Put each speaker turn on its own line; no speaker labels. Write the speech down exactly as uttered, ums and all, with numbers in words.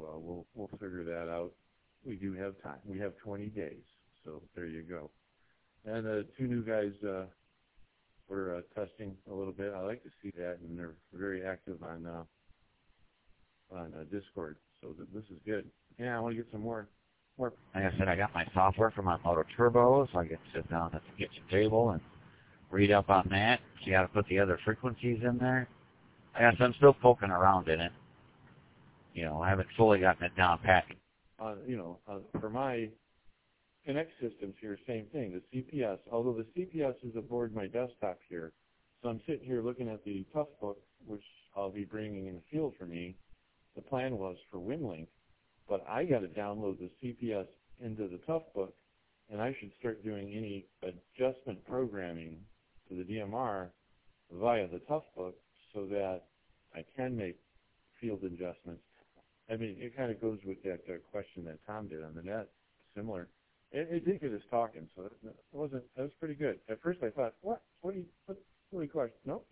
uh, we'll we'll figure that out. We do have time. We have twenty days, so there you go. And the uh, two new guys uh, were uh, testing a little bit. I like to see that, and they're very active on uh, on uh, Discord. So th this is good. Yeah, I want to get some more. more.
Like I said, I got my software for my Moto Turbo, so I can sit down at the kitchen table and read up on that. See how to put the other frequencies in there. I guess I'm still poking around in it. You know, I haven't fully gotten it down pat.
Uh, you know, uh, for my Connect systems here, same thing. The C P S, although the C P S is aboard my desktop here, so I'm sitting here looking at the Toughbook, which I'll be bringing in the field for me. The plan was for WinLink, but I got to download the C P S into the Toughbook, and I should start doing any adjustment programming to the D M R via the Toughbook so that I can make field adjustments. I mean, it kind of goes with that uh, question that Tom did on the net, similar. It, it did get us talking, so it wasn't. That was pretty good. At first, I thought, "What? What do you? What? What do you question?" Nope.